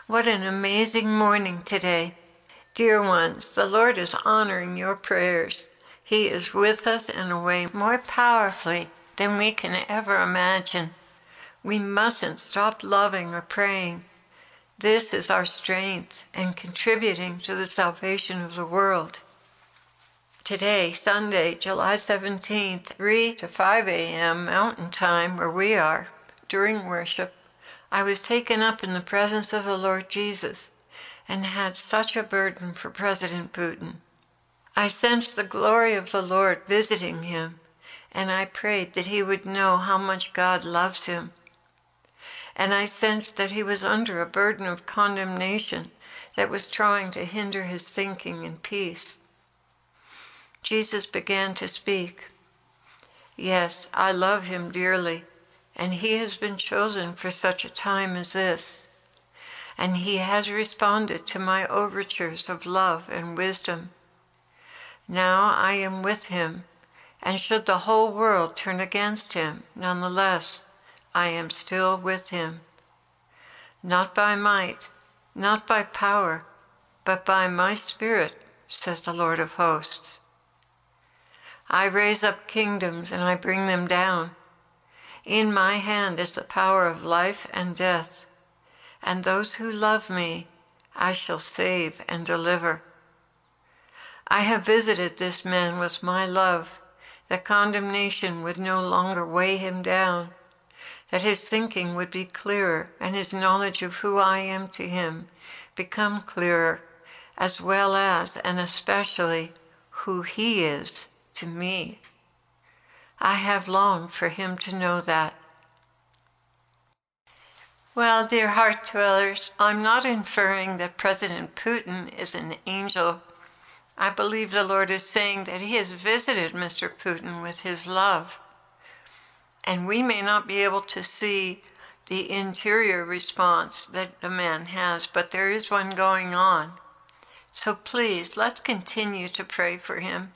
What an amazing morning today. Dear ones, the Lord is honoring your prayers. He is with us in a way more powerfully than we can ever imagine. We mustn't stop loving or praying. This is our strength and contributing to the salvation of the world. Today, Sunday, July 17th, 3 to 5 a.m. Mountain Time, where we are, during worship, I was taken up in the presence of the Lord Jesus and had such a burden for President Putin. I sensed the glory of the Lord visiting him, and I prayed that he would know how much God loves him. And I sensed that he was under a burden of condemnation that was trying to hinder his thinking and peace. Jesus began to speak. Yes, I love him dearly, and he has been chosen for such a time as this. And he has responded to my overtures of love and wisdom. Now I am with him, and should the whole world turn against him, nonetheless, I am still with him. Not by might, not by power, but by my Spirit, says the Lord of hosts. I raise up kingdoms and I bring them down. In my hand is the power of life and death, and those who love me I shall save and deliver. I have visited this man with my love, that condemnation would no longer weigh him down, that his thinking would be clearer and his knowledge of who I am to him become clearer, as well as and especially who he is to me. I have longed for him to know that. Well, dear heart dwellers, I'm not inferring that President Putin is an angel. I believe the Lord is saying that he has visited Mr. Putin with his love. And we may not be able to see the interior response that the man has, but there is one going on. So please, let's continue to pray for him.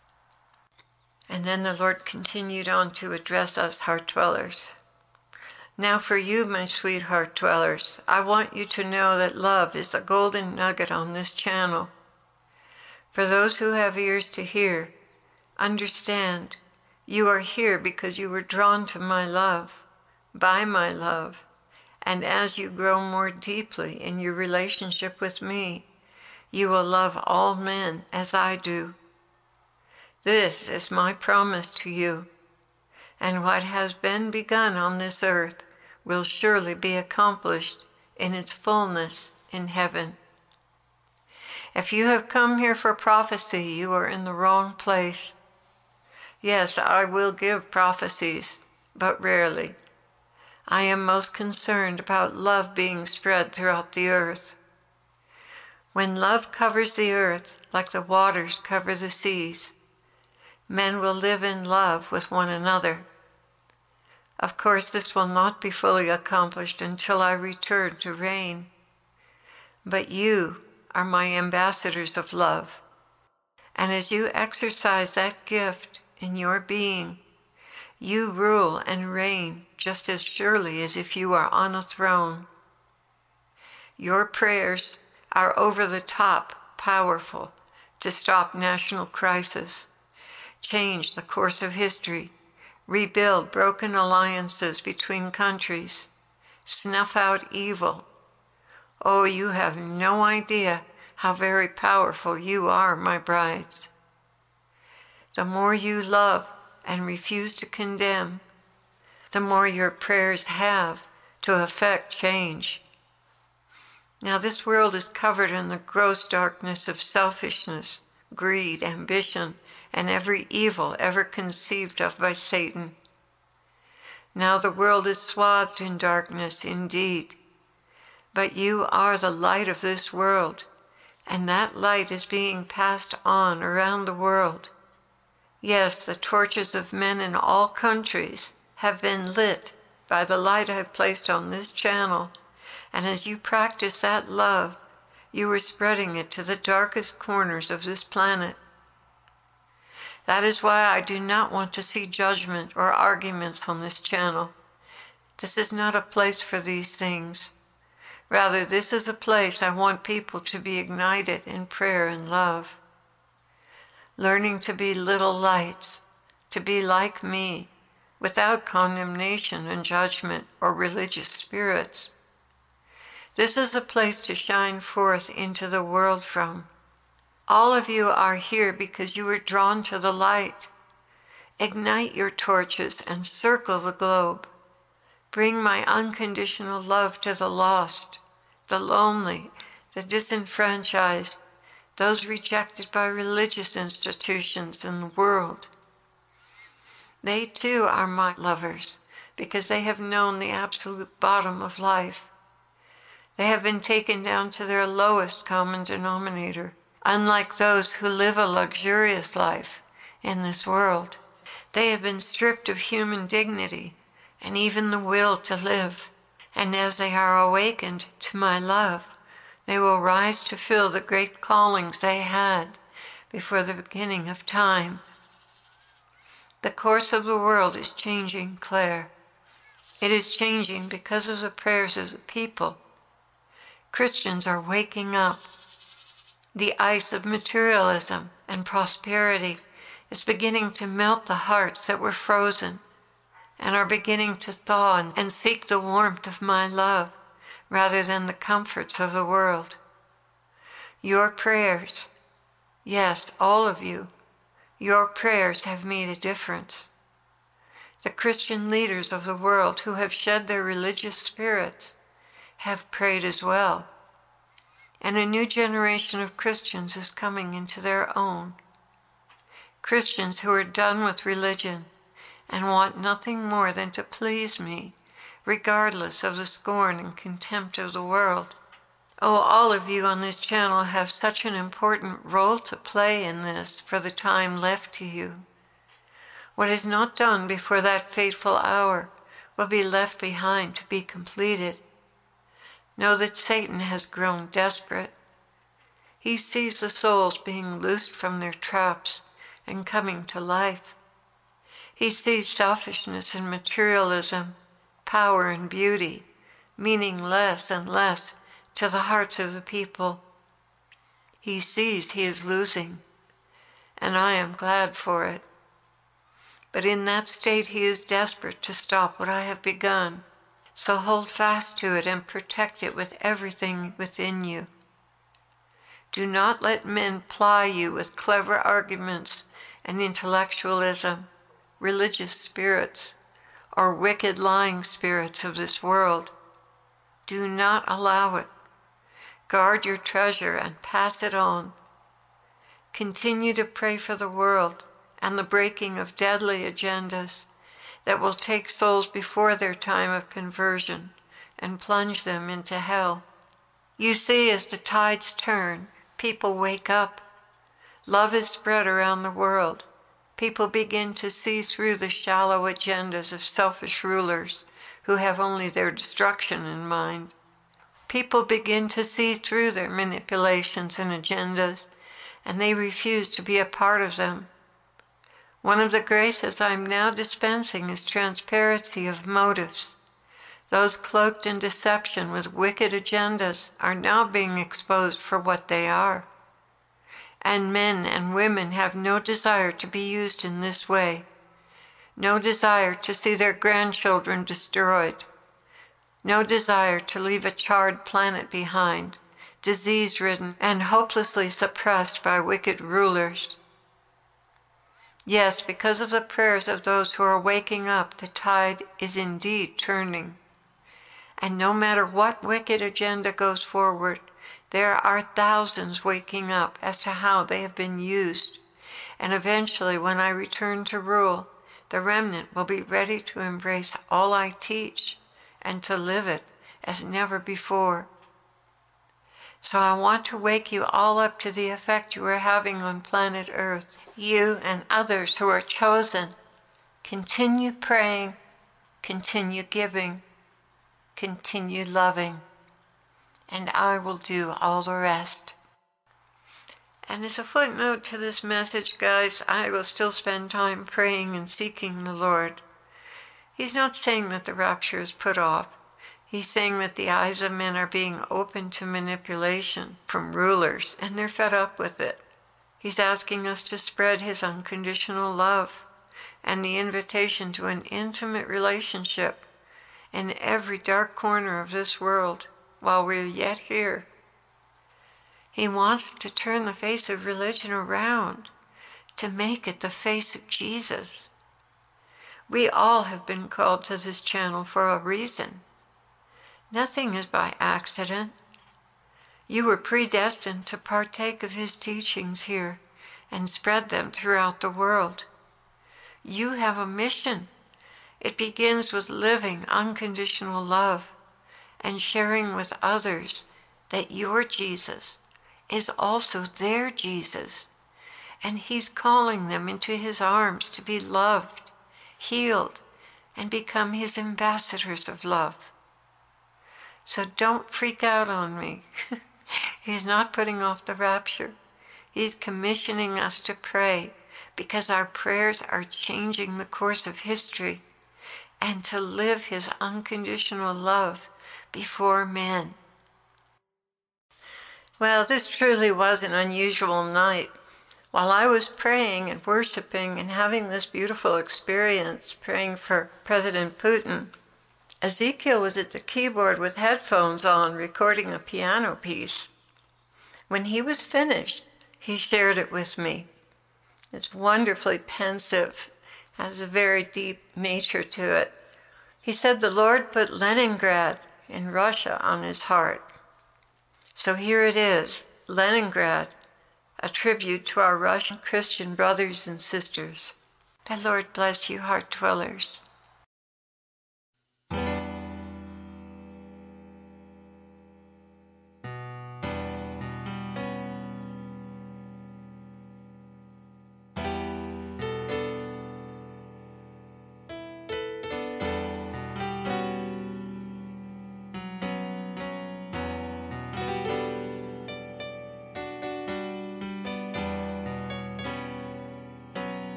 And then the Lord continued on to address us heart dwellers. Now for you, my sweet heart dwellers, I want you to know that love is a golden nugget on this channel. For those who have ears to hear, understand, you are here because you were drawn to my love, by my love, and as you grow more deeply in your relationship with me, you will love all men as I do. This is my promise to you, and what has been begun on this earth will surely be accomplished in its fullness in heaven. If you have come here for prophecy, you are in the wrong place. Yes, I will give prophecies, but rarely. I am most concerned about love being spread throughout the earth. When love covers the earth like the waters cover the seas, men will live in love with one another. Of course, this will not be fully accomplished until I return to reign. But you are my ambassadors of love. And as you exercise that gift in your being, you rule and reign just as surely as if you are on a throne. Your prayers are over the top powerful to stop national crisis, change the course of history, rebuild broken alliances between countries, snuff out evil. Oh, you have no idea how very powerful you are, my brides. The more you love and refuse to condemn, the more your prayers have to effect change. Now this world is covered in the gross darkness of selfishness, greed, ambition, and every evil ever conceived of by Satan. Now the world is swathed in darkness indeed, but you are the light of this world, and that light is being passed on around the world. Yes, the torches of men in all countries have been lit by the light I've placed on this channel, and as you practice that love, you are spreading it to the darkest corners of this planet. That is why I do not want to see judgment or arguments on this channel. This is not a place for these things. Rather, this is a place I want people to be ignited in prayer and love. Learning to be little lights, to be like me, without condemnation and judgment or religious spirits. This is a place to shine forth into the world from. All of you are here because you were drawn to the light. Ignite your torches and circle the globe. Bring my unconditional love to the lost, the lonely, the disenfranchised, those rejected by religious institutions in the world. They too are my lovers because they have known the absolute bottom of life. They have been taken down to their lowest common denominator, unlike those who live a luxurious life in this world. They have been stripped of human dignity and even the will to live. And as they are awakened to my love, they will rise to fill the great callings they had before the beginning of time. The course of the world is changing, Claire. It is changing because of the prayers of the people. Christians are waking up. The ice of materialism and prosperity is beginning to melt the hearts that were frozen and are beginning to thaw and seek the warmth of my love rather than the comforts of the world. Your prayers, yes, all of you, your prayers have made a difference. The Christian leaders of the world who have shed their religious spirits have prayed as well. And a new generation of Christians is coming into their own. Christians who are done with religion and want nothing more than to please me, regardless of the scorn and contempt of the world. Oh, all of you on this channel have such an important role to play in this for the time left to you. What is not done before that fateful hour will be left behind to be completed. Know that Satan has grown desperate. He sees the souls being loosed from their traps and coming to life. He sees selfishness and materialism, power and beauty, meaning less and less to the hearts of the people. He sees he is losing, and I am glad for it. But in that state he is desperate to stop what I have begun. So hold fast to it and protect it with everything within you. Do not let men ply you with clever arguments and intellectualism, religious spirits, or wicked lying spirits of this world. Do not allow it. Guard your treasure and pass it on. Continue to pray for the world and the breaking of deadly agendas that will take souls before their time of conversion and plunge them into hell. You see, as the tides turn, people wake up. Love is spread around the world. People begin to see through the shallow agendas of selfish rulers who have only their destruction in mind. People begin to see through their manipulations and agendas, and they refuse to be a part of them. One of the graces I'm now dispensing is transparency of motives. Those cloaked in deception with wicked agendas are now being exposed for what they are. And men and women have no desire to be used in this way, no desire to see their grandchildren destroyed, no desire to leave a charred planet behind, disease-ridden and hopelessly suppressed by wicked rulers. Yes, because of the prayers of those who are waking up, the tide is indeed turning. And no matter what wicked agenda goes forward, there are thousands waking up as to how they have been used. And eventually, when I return to rule, the remnant will be ready to embrace all I teach and to live it as never before. So I want to wake you all up to the effect you are having on planet Earth. You and others who are chosen, continue praying, continue giving, continue loving, and I will do all the rest. And as a footnote to this message, guys, I will still spend time praying and seeking the Lord. He's not saying that the rapture is put off. He's saying that the eyes of men are being opened to manipulation from rulers, and they're fed up with it. He's asking us to spread his unconditional love and the invitation to an intimate relationship in every dark corner of this world while we're yet here. He wants to turn the face of religion around, to make it the face of Jesus. We all have been called to this channel for a reason. Nothing is by accident. You were predestined to partake of his teachings here and spread them throughout the world. You have a mission. It begins with living unconditional love and sharing with others that your Jesus is also their Jesus, and he's calling them into his arms to be loved, healed, and become his ambassadors of love. So don't freak out on me. He's not putting off the rapture. He's commissioning us to pray because our prayers are changing the course of history, and to live his unconditional love before men. Well, this truly was an unusual night. While I was praying and worshiping and having this beautiful experience praying for President Putin, Ezekiel was at the keyboard with headphones on recording a piano piece. When he was finished, he shared it with me. It's wonderfully pensive, has a very deep nature to it. He said the Lord put Leningrad in Russia on his heart. So here it is, Leningrad, a tribute to our Russian Christian brothers and sisters. The Lord bless you, heart dwellers.